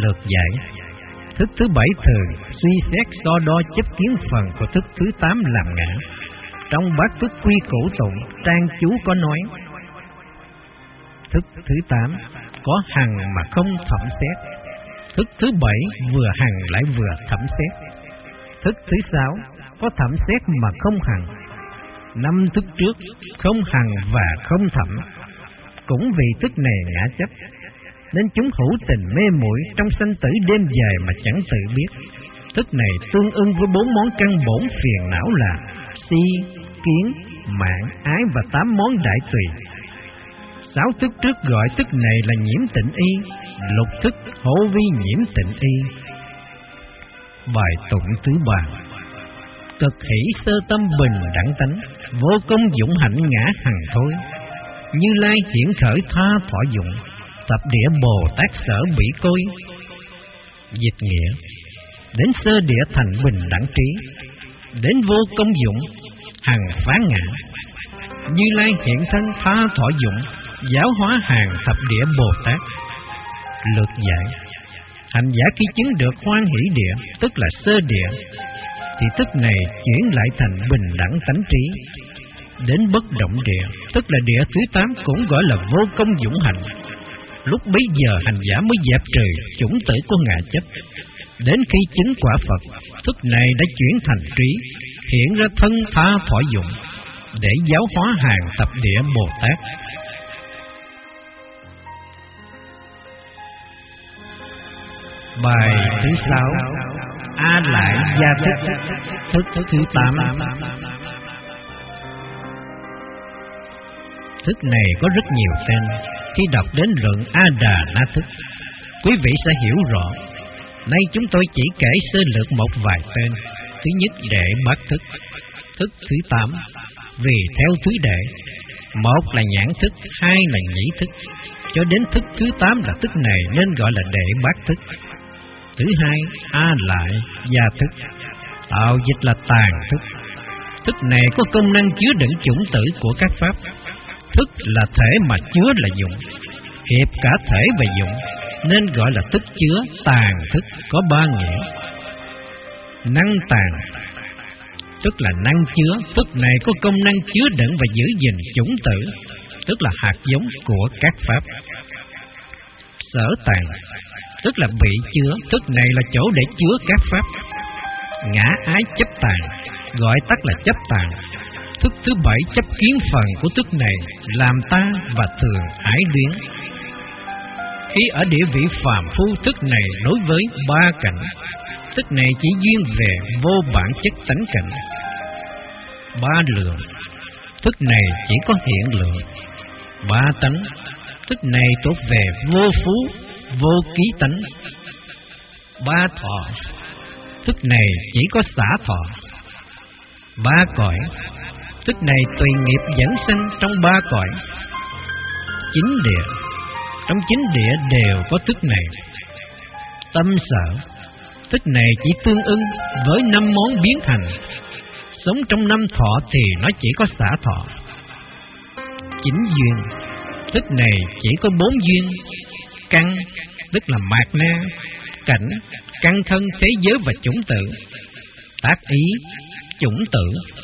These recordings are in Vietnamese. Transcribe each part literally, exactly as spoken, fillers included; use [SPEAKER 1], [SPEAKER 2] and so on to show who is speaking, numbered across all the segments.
[SPEAKER 1] Lược giải. Thức thứ bảy thường suy xét so đo chấp kiến phần của thức thứ tám làm ngã. Trong bát thức quy cổ tụng, trang chú có nói: thức thứ tám có hằng mà không thẩm xét. Thức thứ bảy vừa hằng lại vừa thẩm xét. Thức thứ sáu có thẩm xét mà không hằng. Năm thức trước không hằng và không thẩm. Cũng vì thức này ngã chấp, nên chúng hữu tình mê muội trong sanh tử đêm dài mà chẳng tự biết. Thức này tương ưng với bốn món căn bổn phiền não là si, kiến, mạng, ái và tám món đại tùy. Sáu thức trước gọi thức này là nhiễm tịnh y, lục thức hổ vi nhiễm tịnh y. Bài tụng thứ ba. Cực hỷ sơ tâm bình đẳng tánh, vô công dụng hạnh ngã hằng thôi. Như Lai hiển khởi tha thọ dụng, tập địa Bồ Tát sở bị côi. Dịch nghĩa: đến sơ địa thành bình đẳng trí, đến vô công dụng hằng phá ngã. Như Lai hiện thân tha thọ dụng, giáo hóa hàng thập địa Bồ Tát. Lược giải. Hành giả khi chứng được hoan hỷ địa, tức là sơ địa, thì thức này chuyển lại thành bình đẳng tánh trí. Đến bất động địa, tức là địa thứ tám, cũng gọi là vô công dũng hạnh. Lúc bấy giờ hành giả mới dẹp trừ chủng tử của ngã chấp. Đến khi chứng quả Phật, thức này đã chuyển thành trí, hiện ra thân tha thọ dụng, để giáo hóa hàng tập địa Bồ Tát. Bài thứ sáu. A lại gia thức, thức thứ tám. Thức này có rất nhiều tên. Khi đọc đến luận A Đà Na thức, quý vị sẽ hiểu rõ. Nay chúng tôi chỉ kể sơ lược một vài tên. Thứ nhất, đệ bát thức, thức thứ tám, vì theo thứ đệ. Một là nhãn thức, hai là nhĩ thức, cho đến thức thứ tám là thức này nên gọi là đệ bát thức. Thứ hai, A lại gia thức, tạo dịch là tàn thức. Thức này có công năng chứa đựng chủng tử của các pháp. Thức là thể mà chứa là dụng, hiệp cả thể và dụng, nên gọi là thức chứa. Tàn thức có ba nghĩa. Năng tàn, tức là năng chứa. Thức này có công năng chứa đựng và giữ gìn chủng tử, tức là hạt giống của các pháp. Sở tàn, tức là bị chứa. Thức này là chỗ để chứa các pháp. Ngã ái chấp tàn, gọi tắt là chấp tàn. Thức thứ bảy chấp kiến phần của thức này, làm ta và thường ái luyến. Khi ở địa vị phàm phu, thức này đối với ba cảnh. Thức này chỉ duyên về vô bản chất tánh cảnh. Ba lượng, thức này chỉ có hiện lượng. Ba tánh, thức này thuộc về vô phú, vô ký tánh. Ba thọ, thức này chỉ có xả thọ. Ba cõi, thức này tùy nghiệp dẫn sanh trong ba cõi. Chín địa, trong chín địa đều có thức này. Tâm sở, thức này chỉ tương ưng với năm món biến hành. Sống trong năm thọ thì nó chỉ có xả thọ. Chín duyên, thức này chỉ có bốn duyên. Căn, tức là mạt na, cảnh, căn thân, thế giới và chủng tử. Tác ý, chủng tử.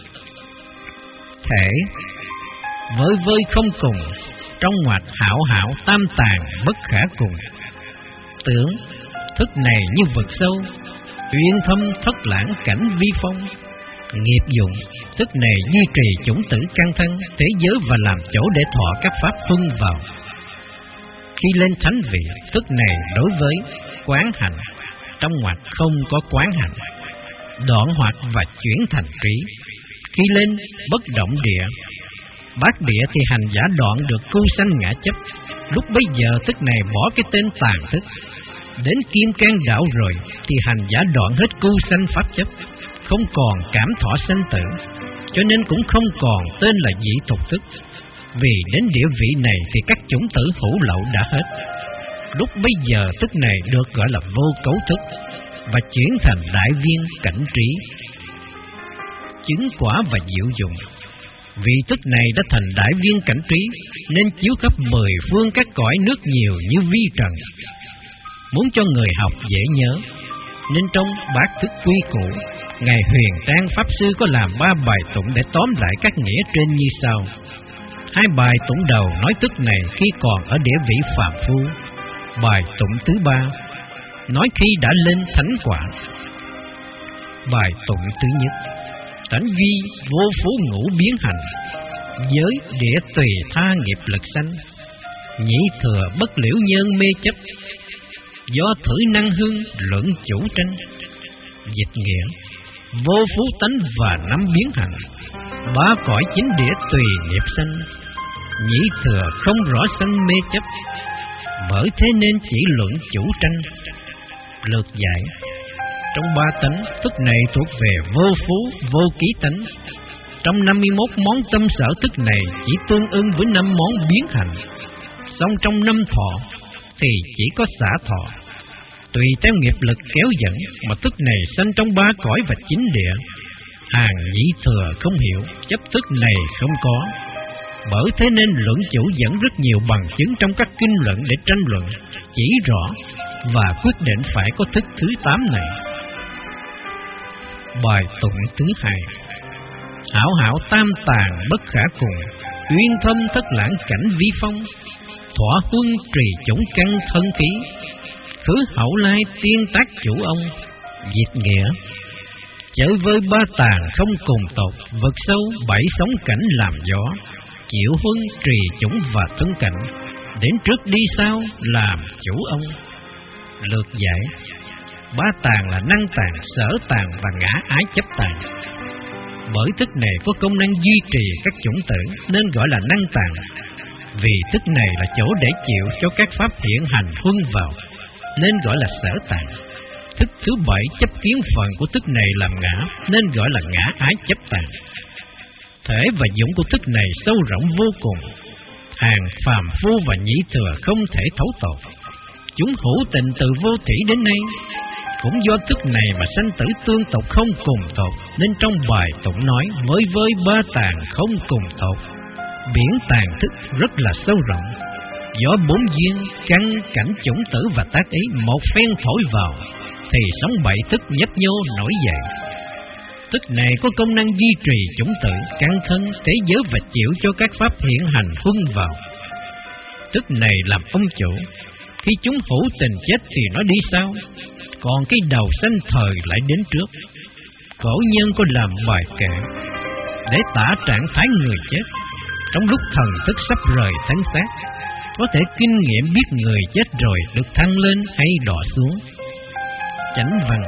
[SPEAKER 1] Thể, vơi vơi không cùng, trong ngoặt hảo hảo tam tàn bất khả cùng. Tưởng, thức này như vực sâu, uyên thâm thất lãng cảnh vi phong. Nghiệp dụng, thức này duy trì chủng tử căn thân, thế giới và làm chỗ để thọ các pháp tuân vào. Khi lên thánh vị, thức này đối với quán hạnh, trong ngoặt không có quán hạnh, đoạn hoạt và chuyển thành trí. Khi lên bất động địa, bát địa thì hành giả đoạn được cưu sanh ngã chấp. Lúc bấy giờ thức này bỏ cái tên tàn thức. Đến kim cang đảo rồi thì hành giả đoạn hết cưu sanh pháp chấp, không còn cảm thọ sanh tử, cho nên cũng không còn tên là dị thục thức. Vì đến địa vị này thì các chủng tử hữu lậu đã hết. Lúc bấy giờ thức này được gọi là vô cấu thức và chuyển thành đại viên cảnh trí, chứng quả và diệu dụng. Vì thức này đã thành đại viên cảnh trí nên chiếu khắp mười phương các cõi nước nhiều như vi trần. muốn cho người học dễ nhớ, nên trong bát thức quy củ, Ngài Huyền Trang Pháp Sư có làm ba bài tụng để tóm lại các nghĩa trên như sau. Hai bài tụng đầu nói tức này khi còn ở địa vị phàm phu. Bài tụng thứ ba nói khi đã lên thánh quả. Bài tụng thứ nhất: tánh duy vô phú ngũ biến hành, giới địa tùy tha nghiệp lực sanh, nhị thừa bất liễu nhân mê chấp, do thử năng hương luận chủ tranh. Dịch nghĩa: vô phú tánh và năm biến hành, ba cõi chính địa tùy nghiệp sanh, nhị thừa không rõ sanh mê chấp, bởi thế nên chỉ luận chủ tranh. Lược giải: trong ba tánh, thức này thuộc về vô phú, vô ký tánh. Trong năm mươi mốt món tâm sở, thức này chỉ tương ưng với năm món biến hành. Song trong năm thọ thì chỉ có xả thọ. Tùy theo nghiệp lực kéo dẫn mà thức này sanh trong ba cõi và chính địa. Hàng nhị thừa không hiểu, chấp thức này không có. Bởi thế nên luận chủ dẫn rất nhiều bằng chứng trong các kinh luận để tranh luận, chỉ rõ và quyết định phải có thức thứ tám này. Bài tụng thứ hai: hảo hảo tam tàng bất khả cùng, uyên thâm thất lãng cảnh vi phong, thỏa huân trì chủng căn thân khí, khứ hậu lai tiên tác chủ ông. Dịch nghĩa: chơi với ba tàng không cùng tột, vực sâu bảy sóng cảnh làm gió, chịu huân trì chủng và thân cảnh, đến trước đi sau làm chủ ông. Lược giải: ba tàng là năng tàng, sở tàng và ngã ái chấp tàng. Bởi thức này có công năng duy trì các chủng tử nên gọi là năng tàng. Vì thức này là chỗ để chịu cho các pháp hiện hành huân vào nên gọi là sở tàng. Thức thứ bảy chấp kiến phần của thức này làm ngã nên gọi là ngã ái chấp tàng. Thể và dụng của thức này sâu rộng vô cùng, hàng phàm phu và nhĩ thừa không thể thấu tột. Chúng hữu tình từ vô thủy đến nay. Cũng do thức này mà sanh tử tương tục không cùng tột, nên trong bài tụng nói với với ba tàng không cùng tột. Biển tàng thức rất là sâu rộng, do bốn duyên, căn, cảnh, chủng tử và tác ý một phen thổi vào, thì sóng bảy thức nhấp nhô nổi dậy. Thức này có công năng duy trì chủng tử, căn thân, thế giới và chịu cho các pháp hiện hành huân vào. Thức này làm ông chủ, khi chúng hữu tình chết thì nó đi sau, còn cái đầu sanh thời lại đến trước. Cổ nhân có làm bài kệ để tả trạng thái người chết trong lúc thần thức sắp rời thân xác, có thể kinh nghiệm biết người chết rồi được thăng lên hay đọa xuống. Chánh văn: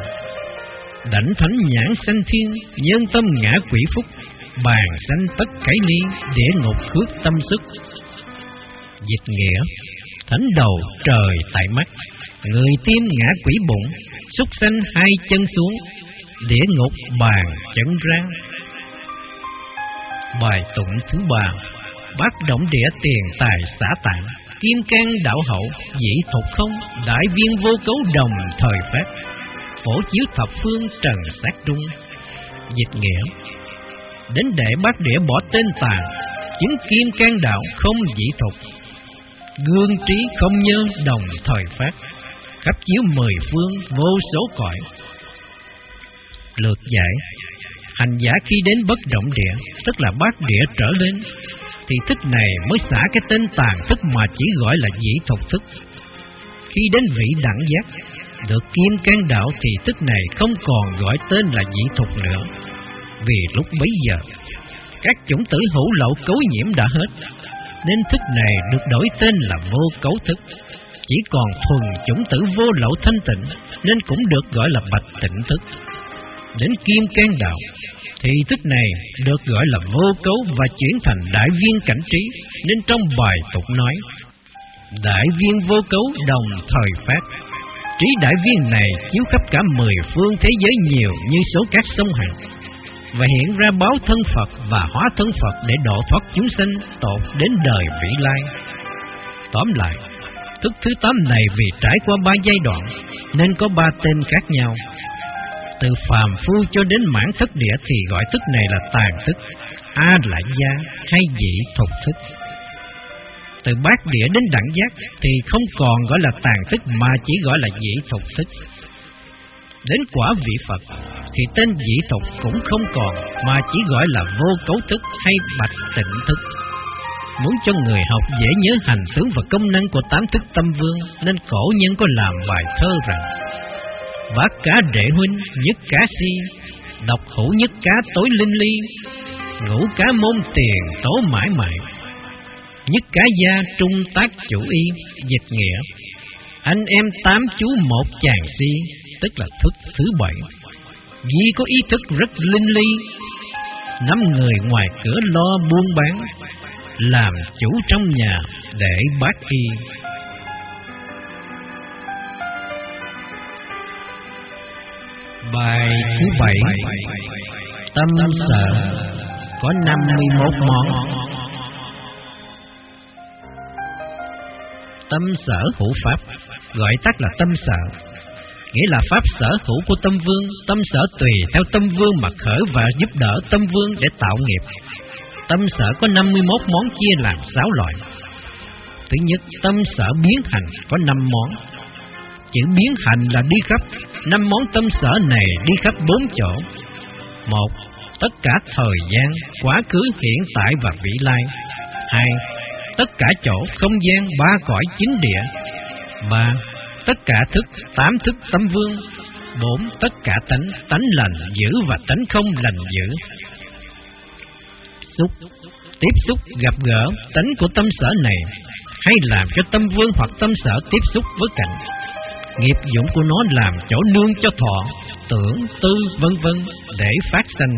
[SPEAKER 1] đảnh thánh nhãn sanh thiên, nhân tâm ngã quỷ phúc, bàn sanh tất cải ly, địa ngục khước tâm sức. Dịch nghĩa: thánh đầu trời tại mắt, người tim ngã quỷ bụng, súc sanh hai chân xuống, địa ngục bàn chân răng. Bài tụng thứ ba: bát động địa tiền tài xả tạng, kim can đạo hậu, dĩ thục không, đại viên vô cấu đồng thời phát, phổ chiếu thập phương trần sát trung. Dịch nghĩa: đến để bát địa bỏ tên tàn, chứng kim can đạo không dĩ thục, gương trí không nhớ đồng thời phát, khắp chiếu mười phương vô số cõi. Lược giải: hành giả khi đến bất động địa, tức là bát địa trở lên, thì thức này mới xả cái tên tàn thức mà chỉ gọi là dĩ thục thức. Khi đến vị đẳng giác, được kim can đạo thì thức này không còn gọi tên là dĩ thục nữa. Vì lúc bấy giờ, các chủng tử hữu lậu cấu nhiễm đã hết, nên thức này được đổi tên là vô cấu thức. Chỉ còn thuần chủng tử vô lậu thanh tịnh, nên cũng được gọi là bạch tịnh thức. Đến kim can đạo thì thức này được gọi là vô cấu và chuyển thành đại viên cảnh trí, nên trong bài tụng nói: đại viên vô cấu đồng thời phát. Trí đại viên này chiếu khắp cả mười phương thế giới nhiều như số các sông hàng, và hiện ra báo thân Phật và hóa thân Phật để độ thoát chúng sinh tột đến đời vĩ lai. Tóm lại, thức thứ tám này vì trải qua ba giai đoạn nên có ba tên khác nhau. Từ phàm phu cho đến mãn thất địa thì gọi thức này là tàn thức, a lại gia hay dĩ thục thức. Từ bát địa đến đẳng giác thì không còn gọi là tàn thức mà chỉ gọi là dị thục thức. Đến quả vị Phật thì tên dị thục cũng không còn mà chỉ gọi là vô cấu thức hay bạch tịnh thức. Muốn cho người học dễ nhớ hành tướng và công năng của tám thức tâm vương, nên cổ nhân có làm bài thơ rằng: bát cá đệ huynh nhất cá si, độc hữu nhất cá tối linh ly, ngũ cá môn tiền tố mãi mãi, nhất cá gia trung tác chủ y. Dịch nghĩa: anh em tám chú một chàng si, tức là thức thứ bảy. Ghi có ý thức rất linh ly, năm người ngoài cửa lo buôn bán, làm chủ trong nhà để bác y. Bài thứ bảy: tâm sở có năm mươi mốt món. Tâm sở hữu pháp, gọi tắt là tâm sở, nghĩa là pháp sở hữu của tâm vương. Tâm sở tùy theo tâm vương mà khởi và giúp đỡ tâm vương để tạo nghiệp. Tâm sở có năm mươi mốt món chia làm sáu loại. Thứ nhất, tâm sở biến hành có năm món. Chữ biến hành là đi khắp. Năm món tâm sở này đi khắp bốn chỗ. Một, tất cả thời gian, quá khứ, hiện tại và vị lai. Hai, tất cả chỗ, không gian, ba cõi, chín địa. Ba, tất cả thức, tám thức tâm vương. Bốn, tất cả tánh, tánh lành dữ và tánh không lành dữ. Xúc, tiếp xúc, gặp gỡ, tánh của tâm sở này hay làm cho tâm vương hoặc tâm sở tiếp xúc với cảnh. Nghiệp dụng của nó làm chỗ nương cho thọ, tưởng, tư, vân vân để phát sanh.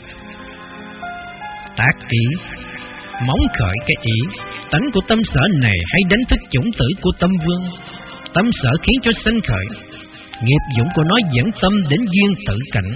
[SPEAKER 1] Tác ý, móng khởi cái ý. Tánh của tâm sở này hay đánh thức chủng tử của tâm vương. Tâm sở khiến cho sanh khởi. Nghiệp dụng của nó dẫn tâm đến duyên tự cảnh.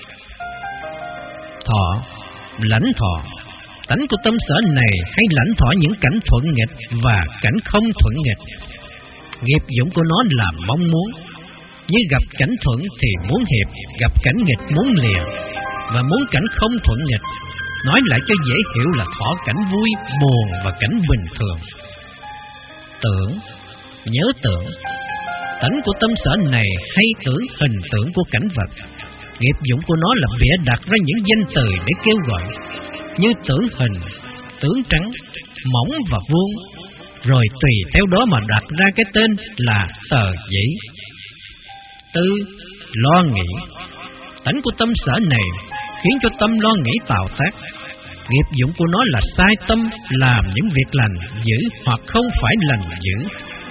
[SPEAKER 1] Thọ, lãnh thọ. Tánh của tâm sở này hay lãnh thọ những cảnh thuận nghịch và cảnh không thuận nghịch. Nghiệp dụng của nó là mong muốn. Như gặp cảnh thuận thì muốn hiệp, gặp cảnh nghịch muốn lìa, và muốn cảnh không thuận nghịch. Nói lại cho dễ hiểu là thọ cảnh vui, buồn và cảnh bình thường. Tưởng, nhớ tưởng. Tánh của tâm sở này hay tưởng hình tượng của cảnh vật. Nghiệp dụng của nó là bịa đặt ra những danh từ để kêu gọi, như tưởng hình, tướng trắng, mỏng và vuông, rồi tùy theo đó mà đặt ra cái tên là tờ giấy. Tư, lo nghĩ. Tánh của tâm sở này khiến cho tâm lo nghĩ tạo tác. Nghiệp dụng của nó là sai tâm, làm những việc lành dữ hoặc không phải lành dữ.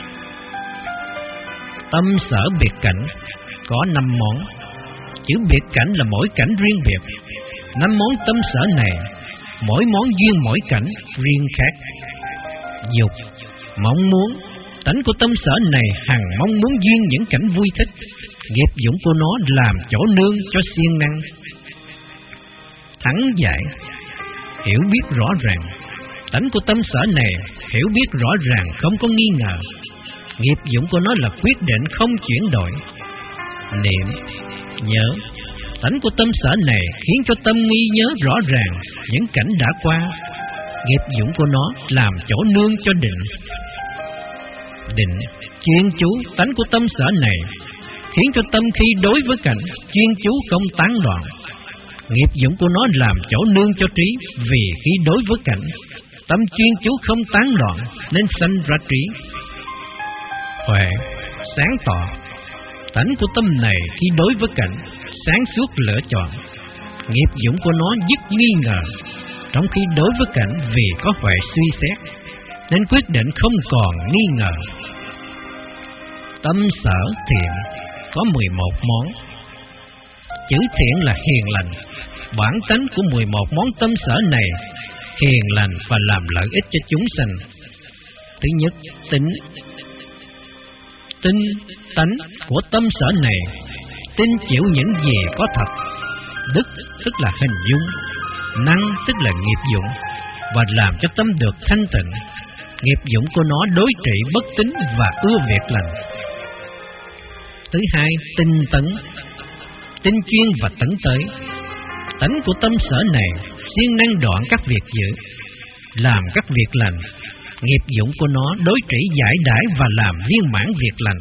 [SPEAKER 1] Tâm sở biệt cảnh có năm món. Chữ biệt cảnh là mỗi cảnh riêng biệt. Năm món tâm sở này, mỗi món duyên mỗi cảnh riêng khác. Dục, mong muốn. Tánh của tâm sở này hằng mong muốn duyên những cảnh vui thích. Nghiệp dụng của nó làm chỗ nương cho siêng năng. Thắng giải, hiểu biết rõ ràng. Tánh của tâm sở này hiểu biết rõ ràng không có nghi ngờ. Nghiệp dụng của nó là quyết định không chuyển đổi. Niệm, nhớ. Tánh của tâm sở này khiến cho tâm nghi nhớ rõ ràng những cảnh đã qua. Nghiệp dụng của nó làm chỗ nương cho định. Định, chuyên chú. Tánh của tâm sở này khiến cho tâm khi đối với cảnh chuyên chú không tán loạn. Nghiệp dụng của nó làm chỗ nương cho trí, vì khi đối với cảnh tâm chuyên chú không tán loạn nên sanh ra trí. Huệ, sáng tỏ. Tánh của tâm này khi đối với cảnh sáng suốt lựa chọn. Nghiệp dụng của nó dứt nghi ngờ, trong khi đối với cảnh vì có huệ suy xét nên quyết định không còn nghi ngờ. Tâm sở thiện có mười một món. Chữ thiện là hiền lành. Bản tánh của mười một món tâm sở này hiền lành và làm lợi ích cho chúng sanh. Thứ nhất, tính. Tinh, tánh của tâm sở này tin chịu những gì có thật. Đức tức là hình dung, năng tức là nghiệp dụng, và làm cho tâm được thanh tịnh. Nghiệp dụng của nó đối trị bất tín và ưa việc lành. Thứ hai, tinh tấn. Tinh chuyên và tấn tới. Tánh của tâm sở này siêng năng đoạn các việc dữ, làm các việc lành. Nghiệp dụng của nó đối trị giải đãi và làm viên mãn việc lành.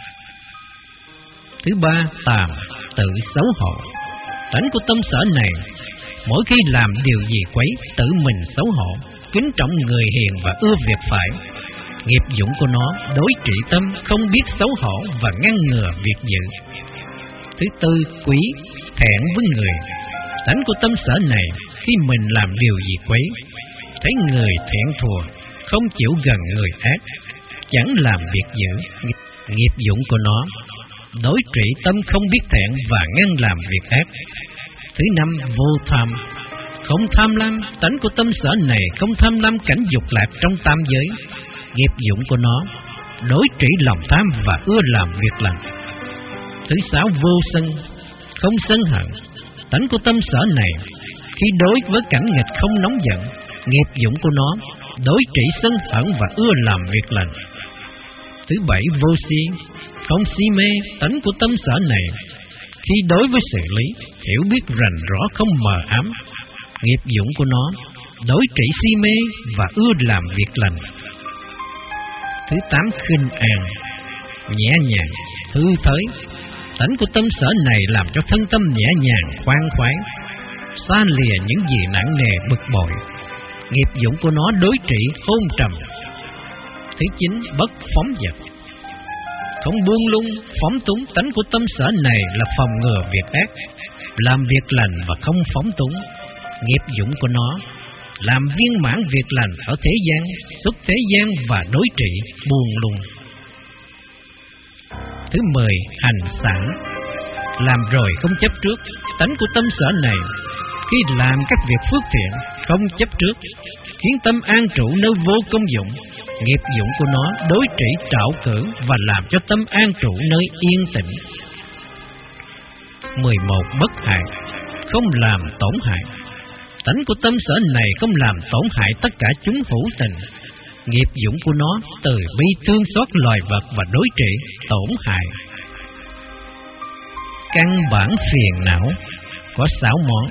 [SPEAKER 1] Thứ ba, tàm, tự xấu hổ. Tánh của tâm sở này, mỗi khi làm điều gì quấy, tự mình xấu hổ, kính trọng người hiền và ưa việc phải. Nghiệp dụng của nó đối trị tâm, không biết xấu hổ và ngăn ngừa việc dữ. Thứ tư, quý, thẹn với người. Tánh của tâm sở này, khi mình làm điều gì quấy, thấy người thẹn thùa, không chịu gần người ác, chẳng làm việc dữ. Nghiệp dụng của nó đối trị tâm, không biết thẹn và ngăn làm việc ác. Thứ năm, vô tham, không tham lam. Tánh của tâm sở này không tham lam cảnh dục lạc trong tam giới. Nghiệp dụng của nó đối trị lòng tham và ưa làm việc lành. Thứ sáu, vô sân, không sân hận. Tánh của tâm sở này, khi đối với cảnh nghịch không nóng giận. Nghiệp dụng của nó đối trị sân hận và ưa làm việc lành. Thứ bảy, vô si, không si mê. Tánh của tâm sở này, khi đối với sự lý, hiểu biết rành rõ không mờ ám. Nghiệp dụng của nó đối trị si mê và ưa làm việc lành. Thứ tám, khinh an, nhẹ nhàng, thư thới. Tánh của tâm sở này làm cho thân tâm nhẹ nhàng, khoan khoái, xa lìa những gì nặng nề bực bội. Nghiệp dụng của nó đối trị hôn trầm. Thứ chín, bất phóng dật, không buông lung, phóng túng. Tánh của tâm sở này là phòng ngừa việc ác, làm việc lành và không phóng túng. Nghiệp dụng của nó làm viên mãn việc lành ở thế gian, xuất thế gian và đối trị buông lung. Thứ mười, hành sản, làm rồi không chấp trước. Tánh của tâm sở này, khi làm các việc phước thiện, không chấp trước, khiến tâm an trụ nơi vô công dụng. Nghiệp dụng của nó đối trị trạo cử và làm cho tâm an trụ nơi yên tĩnh. Mười một, bất hại, không làm tổn hại. Tánh của tâm sở này không làm tổn hại tất cả chúng hữu tình. Nghiệp dụng của nó từ bi thương xót loài vật và đối trị tổn hại. Căn bản phiền não có sáu món.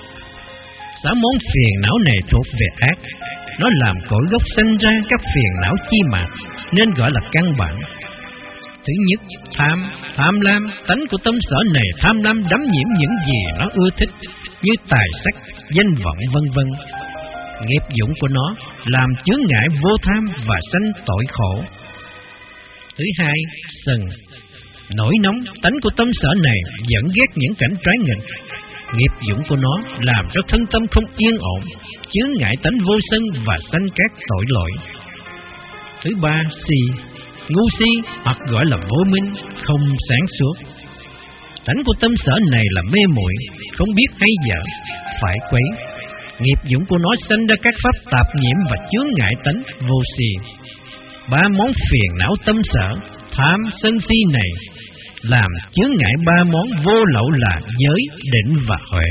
[SPEAKER 1] Sáu món phiền não này thuộc về ác. Nó làm cội gốc sinh ra các phiền não chi mạt, nên gọi là căn bản. Thứ nhất, tham, tham lam. Tánh của tâm sở này tham lam đắm nhiễm những gì nó ưa thích, như tài sắc, danh vọng vân vân. Nghiệp dụng của nó làm chướng ngại vô tham và sanh tội khổ. Thứ hai, sân, nổi nóng. Tánh của tâm sở này dẫn ghét những cảnh trái nghịch. Nghiệp dụng của nó làm cho thân tâm không yên ổn, chướng ngại tánh vô sân và sanh các tội lỗi. Thứ ba, si, ngu si hoặc gọi là vô minh, không sáng suốt. Tánh của tâm sở này là mê muội, không biết hay dở, phải quấy. Nghiệp dụng của nó sanh ra các pháp tạp nhiễm và chướng ngại tánh vô si. Ba món phiền não tâm sở, tham, sân si này làm chướng ngại ba món vô lậu là giới, định và huệ.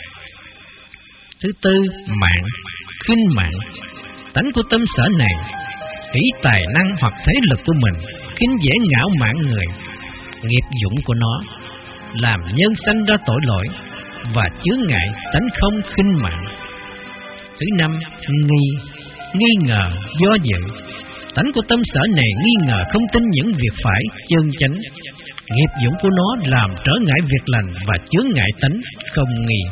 [SPEAKER 1] Thứ tư, mạng, khinh mạng. Tánh của tâm sở này ý tài năng hoặc thế lực của mình, khinh dễ ngạo mạn người. Nghiệp dụng của nó làm nhân sanh ra tội lỗi và chướng ngại tánh không khinh mạng. Thứ năm, nghi, nghi ngờ, do dự. Tánh của tâm sở này nghi ngờ không tin những việc phải, chân chánh. Nghiệp dụng của nó làm trở ngại việc lành và chướng ngại tánh không nghi.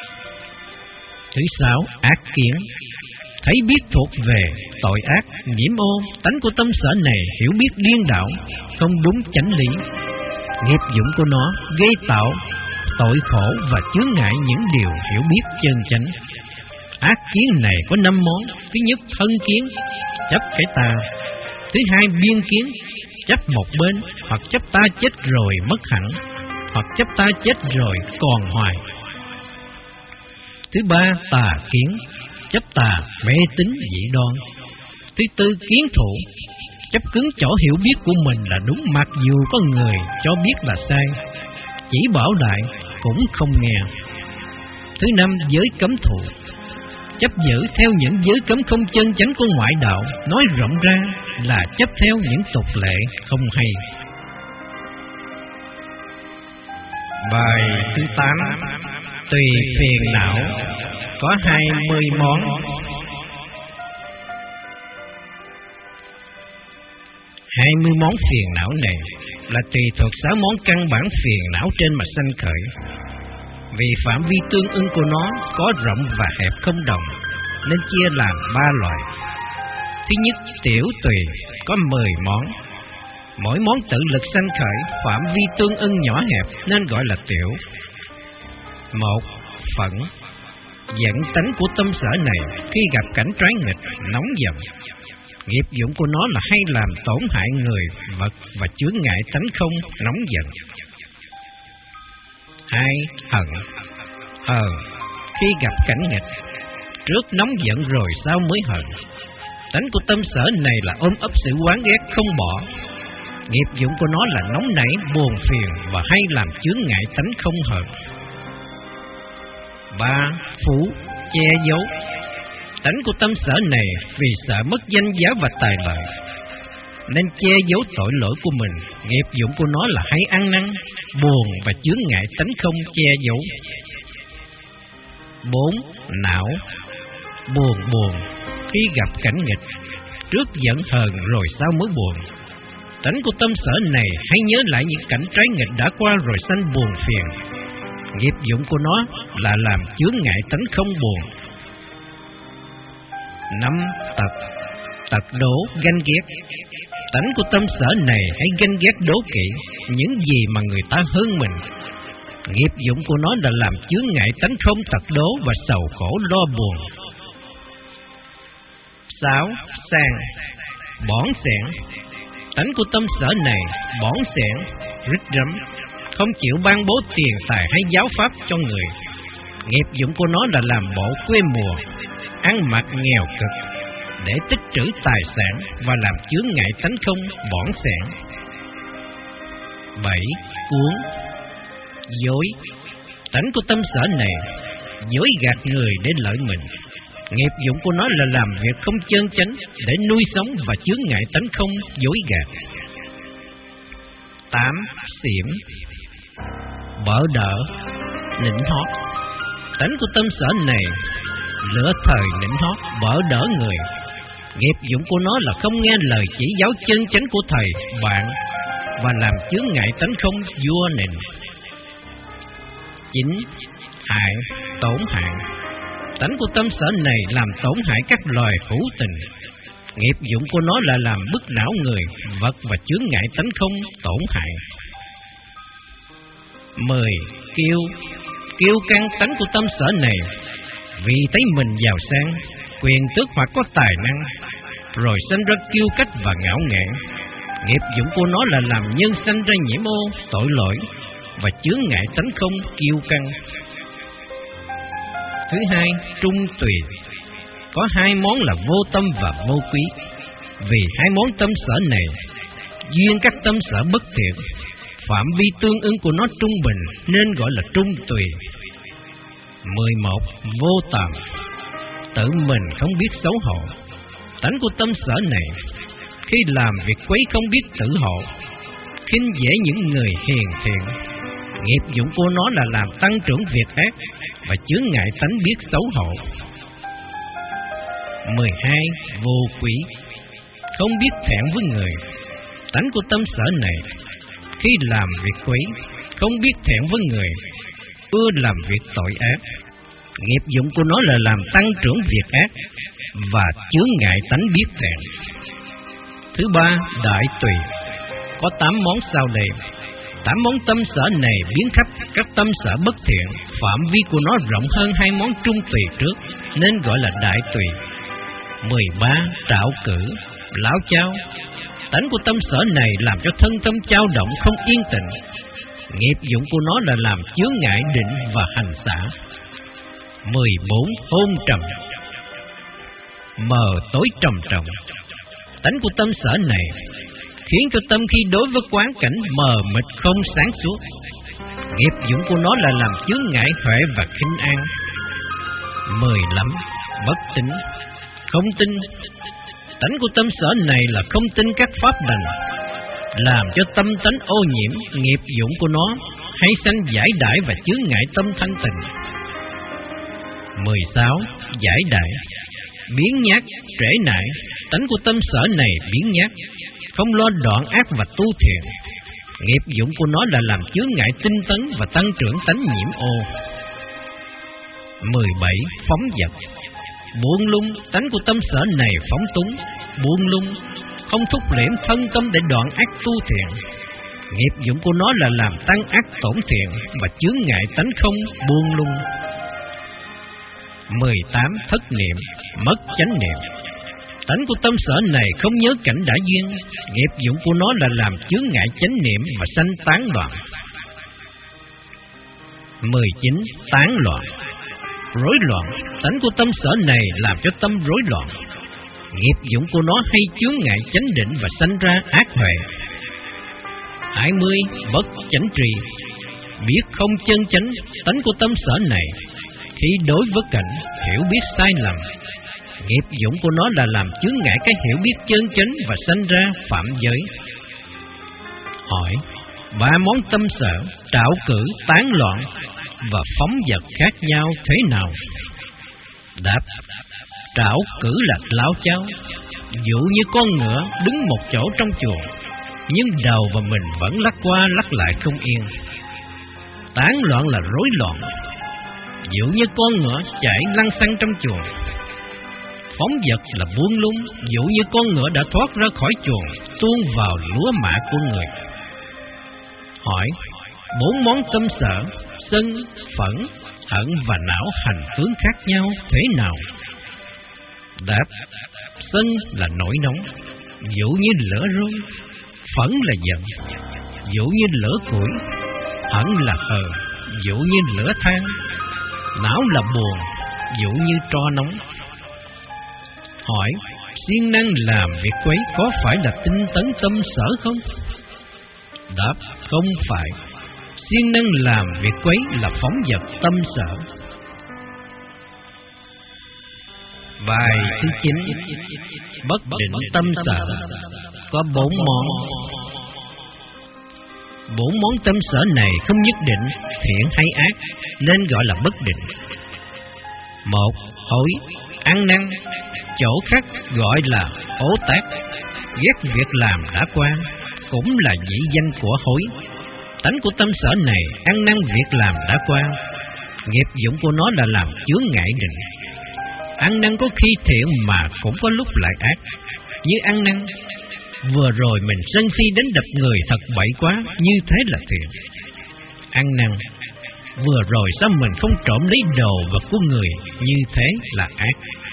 [SPEAKER 1] Thứ sáu, ác kiến, thấy biết thuộc về tội ác, nhiễm ô. Tánh của tâm sở này hiểu biết điên đảo, không đúng chánh lý. Nghiệp dụng của nó gây tạo tội khổ và chướng ngại những điều hiểu biết chân chánh. Ác kiến này có năm món. Thứ nhất, thân kiến, chấp cái ta. Thứ hai, biên kiến, chấp một bên, hoặc chấp ta chết rồi mất hẳn, hoặc chấp ta chết rồi còn hoài. Thứ ba, tà kiến, chấp tà, mê tín dị đoan. Thứ tư, kiến thủ, chấp cứng chỗ hiểu biết của mình là đúng mặc dù có người cho biết là sai, chỉ bảo đại cũng không nghe. Thứ năm, giới cấm thủ, chấp giữ theo những giới cấm không chân chánh của ngoại đạo, nói rộng ra là chấp theo những tục lệ không hay. Bài thứ tám, tùy phiền não có hai mươi món. Hai mươi món phiền não này là tùy thuộc sáu món căn bản phiền não trên mà sanh khởi. Vì phạm vi tương ứng của nó có rộng và hẹp không đồng, nên chia làm ba loại. Thứ nhất, tiểu tùy có mười món. Mỗi món tự lực sanh khởi, phạm vi tương ưng nhỏ hẹp nên gọi là tiểu. Một, phẫn. Giận tánh của tâm sở này khi gặp cảnh trái nghịch, nóng giận. Nghiệp dụng của nó là hay làm tổn hại người, vật và chướng ngại tánh không, nóng giận. Hai, hận. Hờn khi gặp cảnh nghịch, trước nóng giận rồi sau mới hận. Tánh của tâm sở này là ôm ấp sự oán ghét không bỏ. Nghiệp dụng của nó là nóng nảy, buồn phiền và hay làm chướng ngại tánh không hận. Ba, phú. Che giấu. Tánh của tâm sở này vì sợ mất danh giá và tài lợi nên che giấu tội lỗi của mình. Nghiệp dụng của nó là hay ăn năn, buồn và chướng ngại tánh không che giấu. Bốn, não. Buồn buồn khi gặp cảnh nghịch, trước giận hờn rồi sau mới buồn. Tánh của tâm sở này hay nhớ lại những cảnh trái nghịch đã qua rồi sanh buồn phiền. Nghiệp dụng của nó là làm chướng ngại tánh không buồn. Năm, tật. Tật đố, ganh ghét. Tánh của tâm sở này hay ganh ghét đố kỵ những gì mà người ta hơn mình. Nghiệp dụng của nó là làm chướng ngại tánh không tật đố và sầu khổ lo buồn. Sáu, sang. Bỏn sẻn. Tánh của tâm sở này bỏn sẻn, rít rắm, không chịu ban bố tiền tài hay giáo pháp cho người. Nghiệp dụng của nó là làm bộ quê mùa, ăn mặc nghèo cực để tích trữ tài sản và làm chướng ngại tánh không, bỏn sẻn. Bảy, cuốn. Dối. Tánh của tâm sở này dối gạt người để lợi mình. Nghiệp dụng của nó là làm việc không chân chánh để nuôi sống và chướng ngại tánh không, dối gạt. Tám, xỉm. Bỡ đỡ, nịnh hót. Tánh của tâm sở này lửa thời nịnh hót, bỡ đỡ người. Nghiệp dụng của nó là không nghe lời chỉ giáo chân chánh của thầy, bạn và làm chướng ngại tánh không, vua nịnh. Chín, hại, tổn hại. Tánh của tâm sở này làm tổn hại các loài hữu tình. Nghiệp dụng của nó là làm bức não người, vật và chướng ngại tánh không, tổn hại. Mười, kiêu. Kiêu căng. Tánh của tâm sở này vì thấy mình giàu sang, quyền tước hoặc có tài năng, rồi sinh ra kiêu cách và ngạo nghễ. Nghiệp dụng của nó là làm nhân sanh ra nhiễm ô, tội lỗi và chướng ngại tánh không, kiêu căng. Thứ hai, trung tùy. Có hai món là vô tâm và vô quý. Vì hai món tâm sở này duyên các tâm sở bất thiện, phạm vi tương ứng của nó trung bình nên gọi là trung tùy. Mười một, vô tàm. Tự mình không biết xấu hổ. Tánh của tâm sở này khi làm việc quấy không biết tự hộ, khinh dễ những người hiền thiện. Nghiệp dụng của nó là làm tăng trưởng việc ác và chướng ngại tánh biết xấu hổ. Mười hai, vô quý. Không biết thẹn với người. Tánh của tâm sở này khi làm việc quấy không biết thẹn với người, ưa làm việc tội ác. Nghiệp dụng của nó là làm tăng trưởng việc ác và chướng ngại tánh biết thẹn. Thứ ba, đại tùy. Có tám món sau đây. Tám món tâm sở này biến khắp các tâm sở bất thiện, phạm vi của nó rộng hơn hai món trung tùy trước nên gọi là đại tùy. Mười ba, trạo cử, lão chao. Tánh của tâm sở này làm cho thân tâm chao động không yên tĩnh. Nghiệp dụng của nó là làm chướng ngại định và hành xả. Mười bốn, hôn trầm, mờ tối trầm trọng. Tánh của tâm sở này khiến cho tâm khi đối với quán cảnh mờ mịt không sáng suốt. Nghiệp dụng của nó là làm chướng ngại huệ và khinh an. Mười lăm, bất tín, không tin. Tánh của tâm sở này là không tin các pháp lành, làm cho tâm tánh ô nhiễm. Nghiệp dụng của nó hay sanh giải đãi và chướng ngại tâm thanh tịnh. Mười sáu, giải đãi. biến nhát, trễ nại. Tánh của tâm sở này biến nhát, không lo đoạn ác và tu thiện. Nghiệp dụng của nó là làm chướng ngại tinh tấn và tăng trưởng tánh nhiễm ô. mười bảy. Phóng dật. Buông lung. Tánh của tâm sở này phóng túng, buông lung, không thúc liễm thân tâm để đoạn ác tu thiện. Nghiệp dụng của nó là làm tăng ác tổn thiện và chướng ngại tánh không buông lung. mười tám. Thất niệm. Mất chánh niệm. Tánh của tâm sở này không nhớ cảnh đã duyên. Nghiệp dụng của nó là làm chướng ngại chánh niệm và sanh tán loạn. mười chín. Tán loạn. Rối loạn. Tánh của tâm sở này làm cho tâm rối loạn. Nghiệp dụng của nó hay chướng ngại chánh định và sanh ra ác huệ. hai mươi. Bất chánh tri. Biết không chân chánh. Tánh của tâm sở này khi đối với cảnh hiểu biết sai lầm. Nghiệp dụng của nó là làm chướng ngại cái hiểu biết chân chánh và sanh ra phạm giới. Hỏi: ba món tâm sở, trạo cử, tán loạn và phóng dật khác nhau thế nào? Đáp: trạo cử là láo cháo, dụ như con ngựa đứng một chỗ trong chuồng, nhưng đầu và mình vẫn lắc qua lắc lại không yên. Tán loạn là rối loạn, dụ như con ngựa chạy lăn xăng trong chuồng. Phóng dật là buông lung, dụ như con ngựa đã thoát ra khỏi chuồng, tuôn vào lúa mạ của người. Hỏi: bốn món tâm sở, sân, phẫn, hận và não hành tướng khác nhau thế nào? Đáp: sân là nổi nóng, dụ như lửa run. Phẫn là giận, dụ như lửa củi. Hận là hờn, dụ như lửa than. Não là buồn, dụ như tro nóng. Hỏi: siêng năng làm việc quấy có phải là tinh tấn tâm sở không? Đáp: không phải. Siêng năng làm việc quấy là phóng dật tâm sở. Bài thứ chín. Bất định tâm sở. Có bốn món. Bốn món tâm sở này không nhất định thiện hay ác, nên gọi là bất định. Một. Hối, ăn năn. Chỗ khác gọi là ố tác. Ghét việc làm đã qua, cũng là dĩ danh của hối. Tánh của tâm sở này ăn năn việc làm đã qua. Nghiệp dụng của nó là làm chướng ngại định. Ăn năn có khi thiện mà cũng có lúc lại ác. Như ăn năn vừa rồi mình sân si đến đập người thật bậy quá, như thế là thiện. Ăn năn vừa rồi sao mình không trộm lấy đồ vật của người, như thế là ác.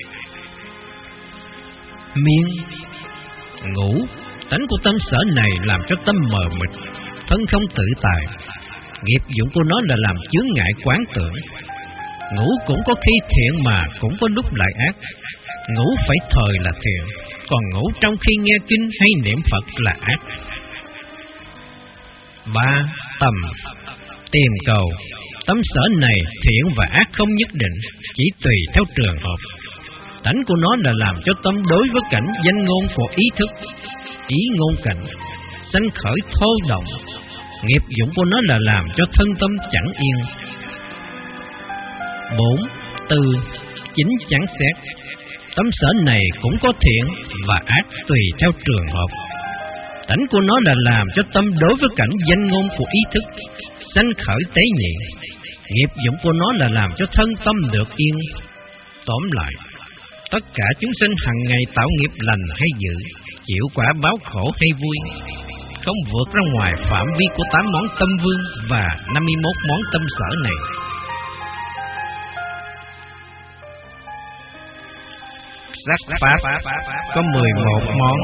[SPEAKER 1] Miên. Ngủ. Tánh của tâm sở này làm cho tâm mờ mịt, thân không tự tại. Nghiệp dụng của nó là làm chướng ngại quán tưởng. Ngủ cũng có khi thiện mà cũng có lúc lại ác. Ngủ phải thời là thiện, còn ngủ trong khi nghe kinh hay niệm Phật là ác. Ba. Tầm. Tìm cầu. Tâm sở này thiện và ác không nhất định, chỉ tùy theo trường hợp. Tánh của nó là làm cho tâm đối với cảnh danh ngôn của ý thức, ý ngôn cảnh, sanh khởi thô động. Nghiệp dụng của nó là làm cho thân tâm chẳng yên. Bốn. Từ. Chính chắn xét. Tâm sở này cũng có thiện và ác tùy theo trường hợp. Tánh của nó là làm cho tâm đối với cảnh danh ngôn của ý thức, sanh khởi tế nhị. Nghiệp dụng của nó là làm cho thân tâm được yên. Tóm lại, tất cả chúng sinh hằng ngày tạo nghiệp lành hay dữ, chịu quả báo khổ hay vui, không vượt ra ngoài phạm vi của tám món tâm vương và năm mươi mốt món tâm sở này. Sắc pháp có mười một món.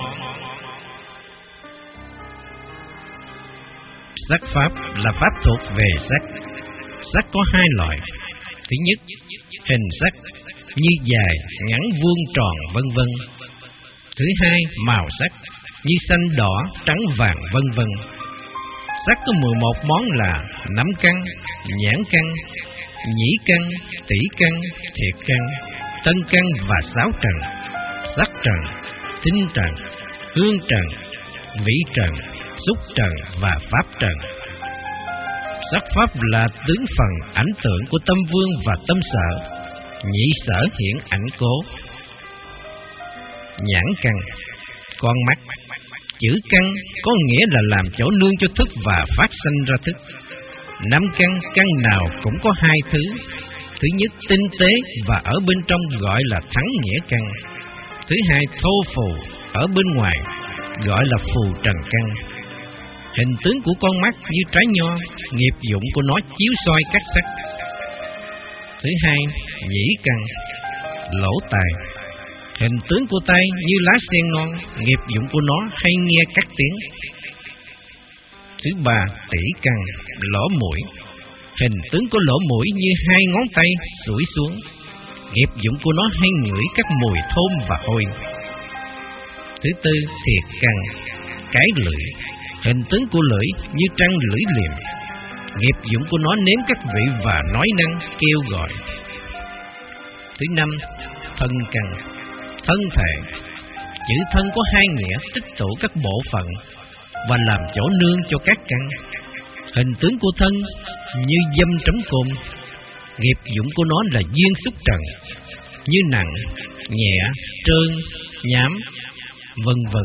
[SPEAKER 1] Sắc pháp là pháp thuộc về sắc. Sắc có hai loại. Thứ nhất, hình sắc như dài, ngắn, vuông, tròn, vân vân. Thứ hai, màu sắc như xanh, đỏ, trắng, vàng, vân vân. Sắc có mười một món là nắm căn, nhãn căn, nhĩ căn, tỷ căn, thiệt căn, tân căn và sáu trần: sắc trần, tinh trần, hương trần, vị trần, xúc trần và pháp trần. Sắc pháp là tướng phần ảnh tượng của tâm vương và tâm sở. Nhị sở hiện ảnh cố, nhãn căn, con mắt. Chữ căn có nghĩa là làm chỗ nương cho thức và phát sanh ra thức. Năm căn, căn nào cũng có hai thứ. Thứ nhất tinh tế và ở bên trong gọi là thắng nghĩa căn. Thứ hai thô phù ở bên ngoài gọi là phù trần căn. Hình tướng của con mắt như trái nho, nghiệp dụng của nó chiếu soi các sắc. Thứ hai nhĩ căn, lỗ tai. Hình tướng của tai như lá sen non, nghiệp dụng của nó hay nghe các tiếng. Thứ ba tỷ căn, lỗ mũi. Hình tướng của lỗ mũi như hai ngón tay duỗi xuống, nghiệp dụng của nó hay ngửi các mùi thơm và hôi. Thứ tư thiệt căn, cái lưỡi. Hình tướng của lưỡi như trăng lưỡi liềm, nghiệp dụng của nó nếm các vị và nói năng kêu gọi. Thứ năm thân căn, thân thể. Chữ thân có hai nghĩa tích tụ các bộ phận và làm chỗ nương cho các căn. Hình tướng của thân như dâm trống côn, nghiệp dụng của nó là duyên xúc trần, như nặng, nhẹ, trơn, nhám, vân vân.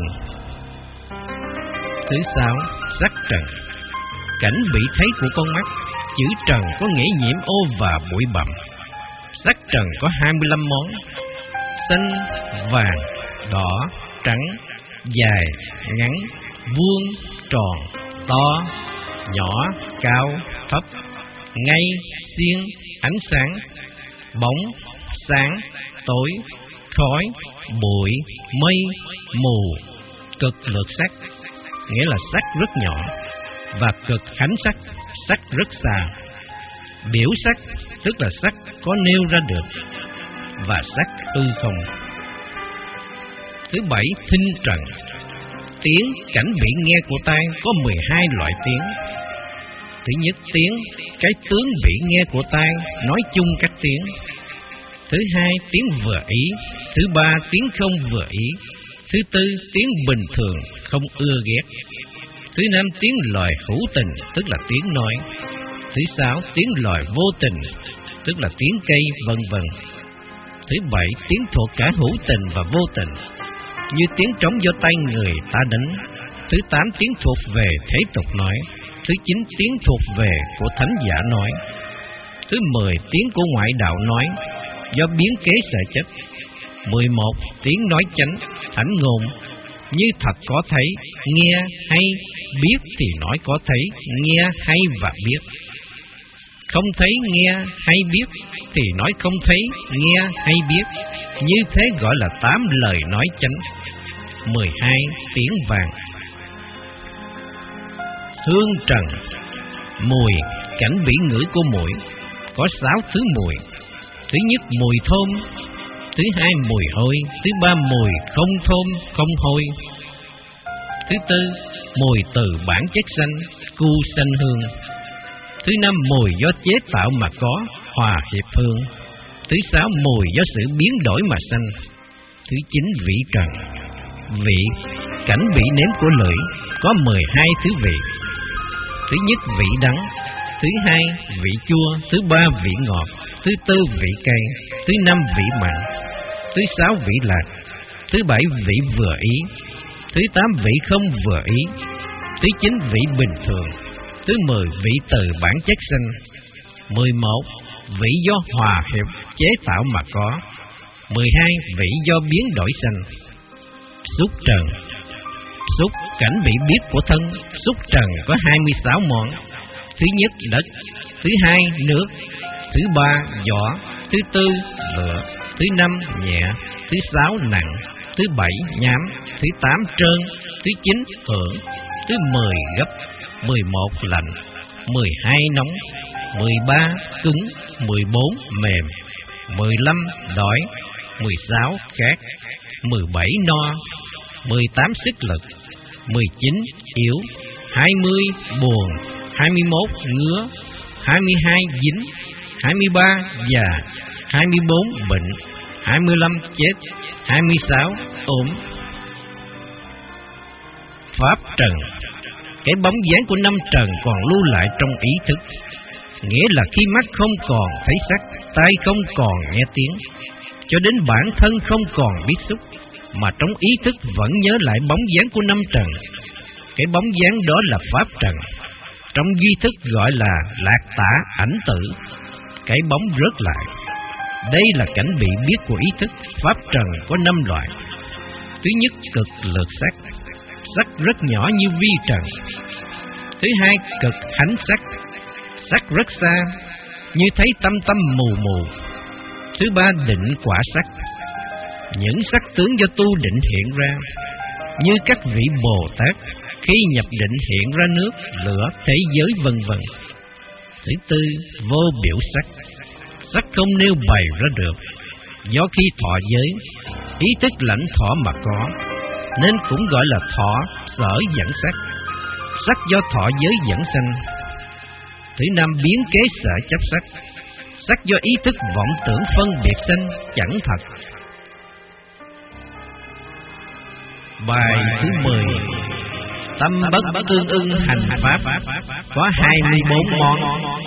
[SPEAKER 1] Thứ sáu sắc trần, cảnh bị thấy của con mắt. Chữ trần có nghĩa nhiễm ô và bụi bặm. Sắc trần có hai mươi lăm món: xanh, vàng, đỏ, trắng, dài, ngắn, vuông, tròn, to, nhỏ, cao, thấp, ngay, xiên, ánh sáng, bóng, sáng, tối, khói, bụi, mây, mù. Cực lược sắc nghĩa là sắc rất nhỏ, và cực ánh sắc, sắc rất xa. Biểu sắc tức là sắc có nêu ra được, và sắc hư không. Thứ bảy thinh trần, tiếng cảnh bị nghe của tai có mười hai loại tiếng. Thứ nhất tiếng, cái tướng bị nghe của tai, nói chung các tiếng. Thứ hai tiếng vừa ý. Thứ ba tiếng không vừa ý. Thứ tư tiếng bình thường, không ưa ghét. Thứ năm tiếng loài hữu tình, tức là tiếng nói. Thứ sáu tiếng loài vô tình, tức là tiếng cây, vân vân. Thứ bảy tiếng thuộc cả hữu tình và vô tình, như tiếng trống do tay người ta đánh. Thứ tám tiếng thuộc về thế tục nói. Thứ chín tiếng thuộc về của thánh giả nói. Thứ mười tiếng của ngoại đạo nói, do biến kế sở chất. Mười một tiếng nói chánh, ảnh ngôn, như thật có thấy, nghe hay biết thì nói có thấy, nghe hay và biết. Không thấy nghe hay biết thì nói không thấy, nghe hay biết. Như thế gọi là tám lời nói chánh. Mười hai tiếng vàng. Hương trần, mùi, cảnh bị ngửi của mũi, có sáu thứ mùi. Thứ nhất mùi thơm. Thứ hai mùi hôi. Thứ ba mùi không thơm, không hôi. Thứ tư mùi từ bản chất xanh, cu xanh hương. Thứ năm mùi do chế tạo mà có, hòa hiệp hương. Thứ sáu mùi do sự biến đổi mà sanh. Thứ chín vị trần. Vị, cảnh bị nếm của lưỡi, có mười hai thứ vị. Thứ nhất vị đắng. Thứ hai vị chua. Thứ ba vị ngọt. Thứ tư vị cay. Thứ năm vị mặn. Thứ sáu vị lạc. Thứ bảy vị vừa ý. Thứ tám vị không vừa ý. Thứ chín vị bình thường. Thứ mười vị từ bản chất sanh. Mười một vị do hòa hiệp chế tạo mà có. Mười hai vị do biến đổi sanh. Xúc trần. Xúc, cảnh bị biết của thân. Xúc trần có hai mươi sáu món. Thứ nhất đất. Thứ hai nước. Thứ ba vỏ. Thứ tư lửa. Thứ năm nhẹ. Thứ sáu nặng. Thứ bảy nhám. Thứ tám trơn. Thứ chín hưởng. Thứ mười gấp. Mười một lạnh. Mười hai nóng. Mười ba cứng. Mười bốn mềm. Mười lăm đói. Mười sáu khát. Mười bảy no. Mười tám sức lực. Mười chín yếu. Hai mươi buồn. Hai mươi mốt ngứa. Hai mươi hai dính. Hai mươi ba già. Hai mươi bốn bệnh. Hai mươi lăm chết. Hai mươi sáu ốm. Pháp trần, cái bóng dáng của năm trần còn lưu lại trong ý thức, nghĩa là khi mắt không còn thấy sắc, tai không còn nghe tiếng, cho đến bản thân không còn biết xúc, mà trong ý thức vẫn nhớ lại bóng dáng của năm trần. Cái bóng dáng đó là pháp trần, trong duy thức gọi là lạc tả ảnh tử. Cái bóng rớt lại. Đây là cảnh bị biết của ý thức. Pháp trần có năm loại. Thứ nhất, cực lược sắc, sắc rất nhỏ như vi trần. Thứ hai, cực hánh sắc, sắc rất xa, như thấy tâm tâm mù mù. Thứ ba, định quả sắc, những sắc tướng do tu định hiện ra, như các vị Bồ Tát khi nhập định hiện ra nước, lửa, thế giới vân vân. Thứ tư, vô biểu sắc, sắc không nêu bày ra được, do khi thọ giới, ý thức lãnh thọ mà có, nên cũng gọi là thọ sở dẫn sắc, sắc do thọ giới dẫn sanh. Thứ năm, biến kế sở chấp sắc, sắc do ý thức vọng tưởng phân biệt sanh, chẳng thật. Bài thứ mười. Tâm bất tương ưng hành pháp, có hai mươi bốn món.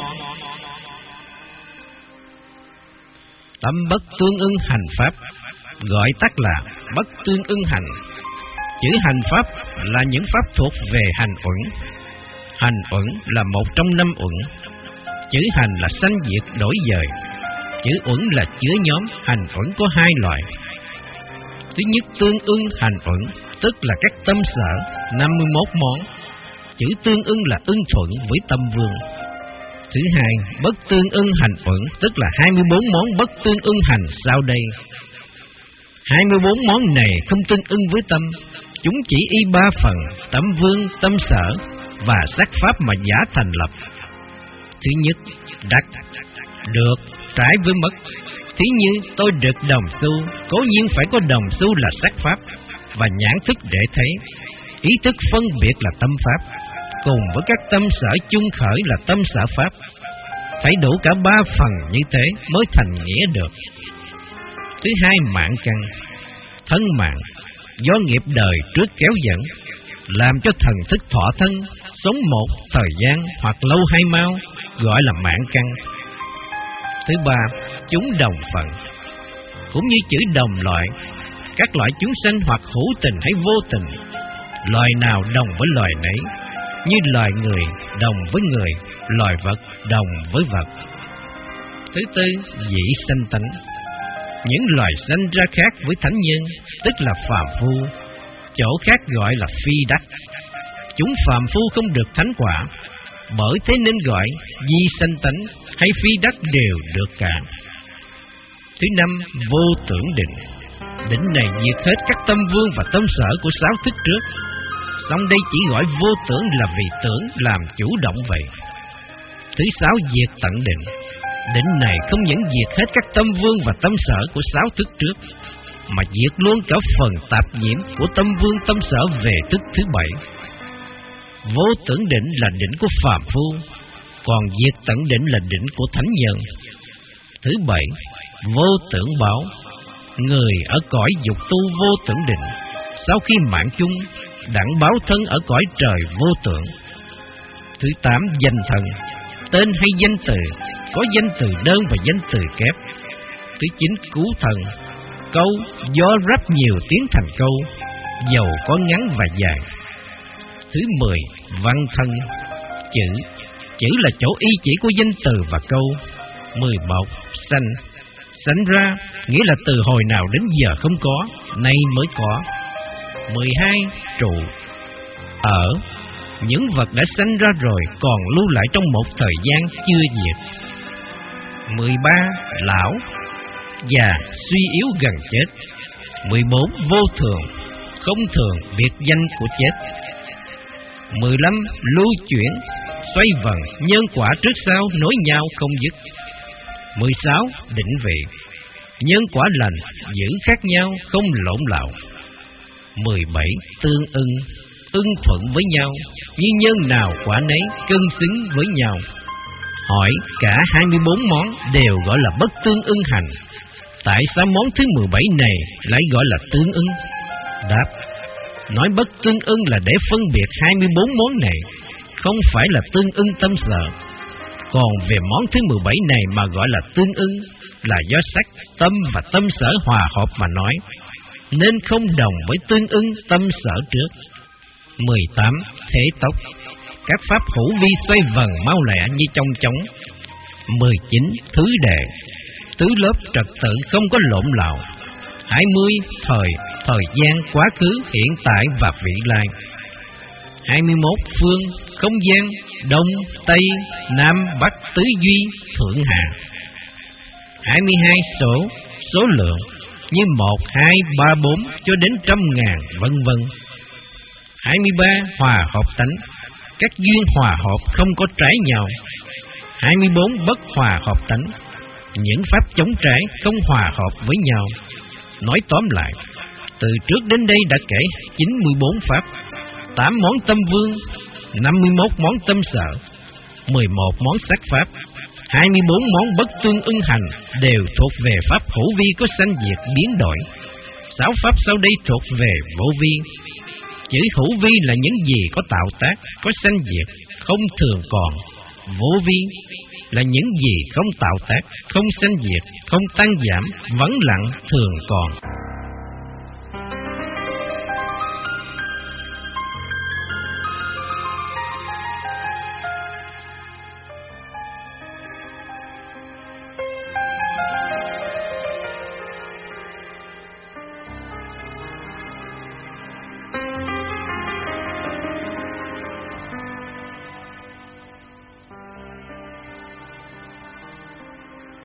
[SPEAKER 1] Tâm bất tương ưng hành pháp, gọi tắt là bất tương ưng hành. Chữ hành pháp là những pháp thuộc về hành uẩn. Hành uẩn là một trong năm uẩn. Chữ hành là sanh diệt đổi dời. Chữ uẩn là chứa nhóm. Hành uẩn có hai loại. Thứ nhất, tương ưng hành uẩn, tức là các tâm sở, năm mươi mốt món. Chữ tương ưng là ưng thuận với tâm vương. Thứ hai, bất tương ưng hành uẩn, tức là hai mươi bốn món bất tương ưng hành sau đây. hai mươi bốn món này không tương ưng với tâm, chúng chỉ y ba phần, tâm vương, tâm sở và sắc pháp mà giả thành lập. Thứ nhất, đắc, được, trái với mất. Thí như tôi được đồng xu, cố nhiên phải có đồng xu là sắc pháp và nhãn thức để thấy. Ý thức phân biệt là tâm pháp, cùng với các tâm sở chung khởi là tâm sở pháp. Phải đủ cả ba phần như thế mới thành nghĩa được. Thứ hai, mạng căn, thân mạng, do nghiệp đời trước kéo dẫn, làm cho thần thức thọ thân, sống một thời gian hoặc lâu hay mau, gọi là mạng căn. Thứ ba, chúng đồng phận, cũng như chữ đồng loại, các loại chúng sanh hoặc hữu tình hay vô tình, loài nào đồng với loài nấy, như loài người đồng với người, loài vật đồng với vật. Thứ tư, dĩ sanh tánh, những loài sanh ra khác với thánh nhân, tức là phàm phu, chỗ khác gọi là phi đắc. Chúng phàm phu không được thánh quả, bởi thế nên gọi di sanh tánh hay phi đắc đều được cả. Thứ năm, vô tưởng định, định này diệt hết các tâm vương và tâm sở của sáu thức trước. Song đây chỉ gọi vô tưởng là vì tưởng làm chủ động vậy. Thứ sáu, diệt tận định, định này không những diệt hết các tâm vương và tâm sở của sáu thức trước, mà diệt luôn cả phần tạp nhiễm của tâm vương tâm sở về thức thứ bảy. Vô tưởng định là định của phàm phu, còn diệt tận định là định của thánh nhân. Thứ bảy, vô tưởng báo, người ở cõi dục tu vô tưởng định, sau khi mạng chung đặng báo thân ở cõi trời vô tưởng. Thứ tám, danh thần, tên hay danh từ, có danh từ đơn và danh từ kép. Thứ chín, cứu thần, câu do ráp nhiều tiếng thành câu, dầu có ngắn và dài. Thứ mười, văn thân, chữ, chữ là chỗ y chỉ của danh từ và câu. Mười một, sanh, sanh ra, nghĩa là từ hồi nào đến giờ không có, nay mới có. Mười hai, trụ, ở, những vật đã sanh ra rồi còn lưu lại trong một thời gian chưa diệt. Mười ba, lão, già, suy yếu gần chết. Mười bốn, vô thường, không thường, biệt danh của chết. Mười lăm, lưu chuyển, xoay vần, nhân quả trước sau nối nhau không dứt. Mười sáu, định vị, nhân quả lành, giữ khác nhau, không lộn lạo. Mười bảy, tương ưng, ưng thuận với nhau, như nhân nào quả nấy, cân xứng với nhau. Hỏi cả hai mươi bốn món đều gọi là bất tương ưng hành, tại sao món thứ mười bảy này lại gọi là tương ưng? Đáp, nói bất tương ưng là để phân biệt hai mươi bốn món này, không phải là tương ưng tâm sở. Còn về món thứ mười bảy này mà gọi là tương ưng, là do sắc, tâm và tâm sở hòa hợp mà nói. nên không đồng với tương ưng tâm sở trước. mười tám. Thế tốc. Các pháp hữu vi xoay vần mau lẹ như trong chóng. mười chín. Thứ đệ. Tứ lớp trật tự không có lộn lạo. hai mươi. Thời. Thời gian, quá khứ, hiện tại và vị lai. hai mươi mốt. Phương. Không gian. Đông, Tây, Nam, Bắc, Tứ Duy, Thượng Hạ. hai mươi hai. Số. Số lượng như một, hai, ba, bốn cho đến trăm ngàn, vân vân. hai mươi ba. Hòa hợp tánh. Các duyên hòa hợp không có trái nhau. hai mươi bốn. Bất hòa hợp tánh. Những pháp chống trái không hòa hợp với nhau. Nói tóm lại, từ trước đến đây đã kể chín mươi bốn pháp, tám món tâm vương, năm mươi mốt món tâm sở, mười một món sắc pháp, hai mươi bốn món bất tương ưng hành đều thuộc về pháp hữu vi có sanh diệt biến đổi. Sáu pháp sau đây thuộc về vô vi. Chữ hữu vi là những gì có tạo tác, có sanh diệt, không thường còn. Vô vi là những gì không tạo tác, không sanh diệt, không tăng giảm, vắng lặng, thường còn.